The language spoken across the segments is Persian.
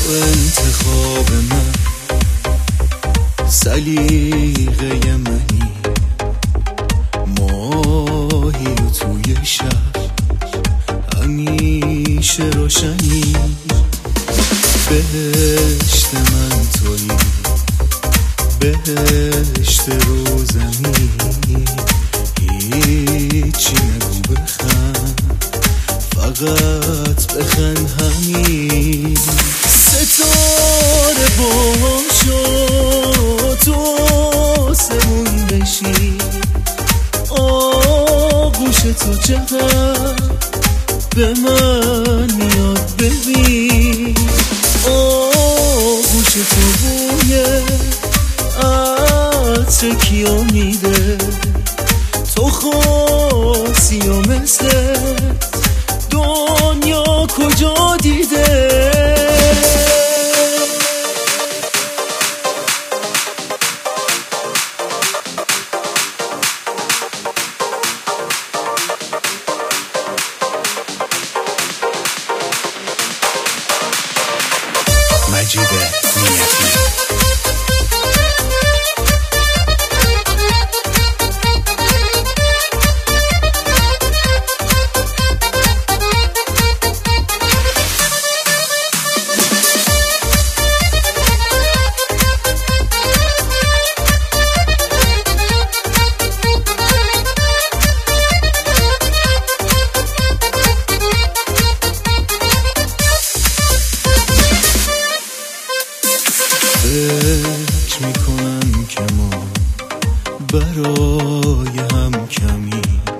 انتخاب من، سلیقه منی، ماهی و توی شب همیشه روشنی. بهشت من تویی، بهشت رو زمین، هیچی نگو بخند، فقط بخند همین. ستاره باشو تو آسمون بشی، آغوش تو چقدر به من میاد ببین، آغوش تو بوی عطر کیو میده، تو خاصی و مثل دنیا کجا دیده. مجید نیتی. فکر میکنم که ما برای هم کمی،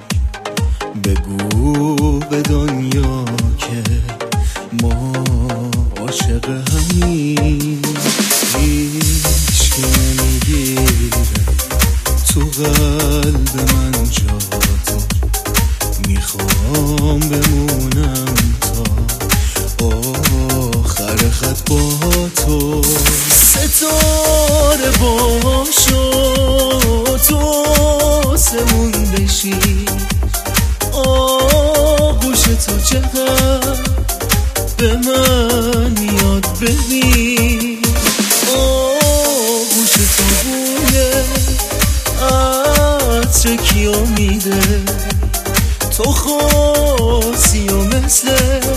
بگو به دنیا که ما عاشق همیم. هیچکی نمیگیره تو قلب من جا تو، میخوام بمونم تا آخر خط با تو. ستاره باشو تو آسمون بشی، آغوش تو چقدر به من میاد ببین، آغوش تو بوی عطر کیو میده، تو خاصی و مثل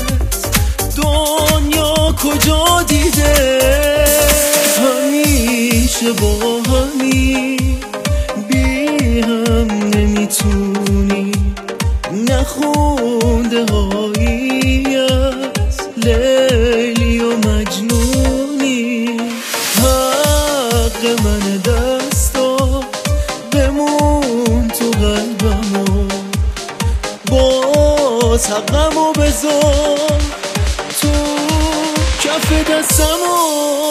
دنیا کجا دیده. همیشه با همی بی هم نمیتونی، نخونده هایی از لیلی و مجنونی. حق من دستا بمون تو قلبمو، باز حقمو بذار تو کف دستمو.